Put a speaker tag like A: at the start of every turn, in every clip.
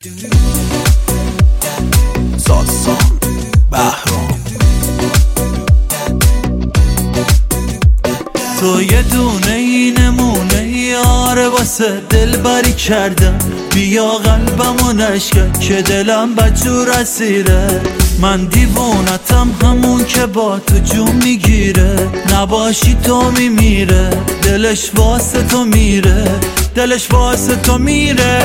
A: ساسان بهرام. تو یه دونه ای نمونه یاره واسه دل بری کردم، بیا قلبمو نشکن که دلم بدجور اسیره. من دیوونتم همون که با تو جون میگیره، نباشی تو میمیره، دلش واسه تو میره، دلش واسه تو میره.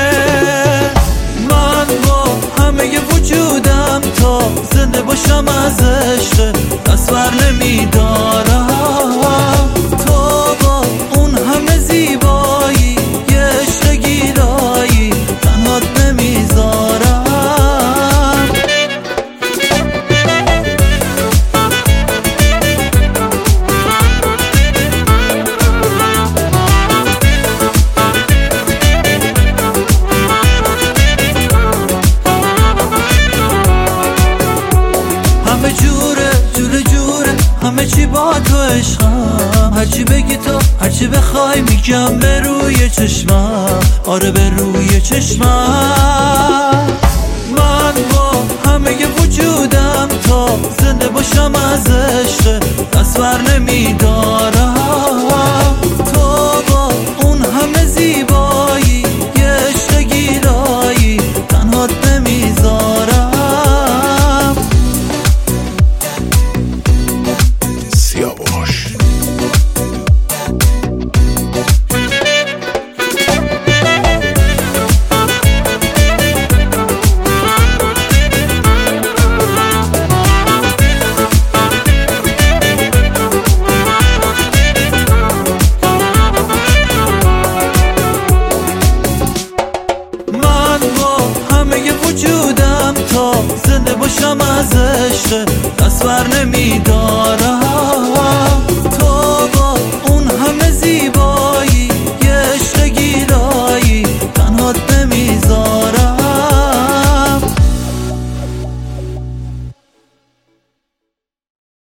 A: من با همه وجودم تا زنده باشم از عشق دست بر نمیدارم. تو با اون همه زیبایی یه عشق گیرایی تنهات نمیذارم. همه چی با تو عشقم، هرچی بگی تو هرچی بخوای میگم به روی چشمم، آره به روی چشمم. من با همه وجودم تا زنده باشم از عشق دست بر نمیدارم. تو با اون همه زیبایی یه عشق گیرایی تنهات نمیذارم. وجودم تا زنده باشم از عشق دست بر نمیدارم.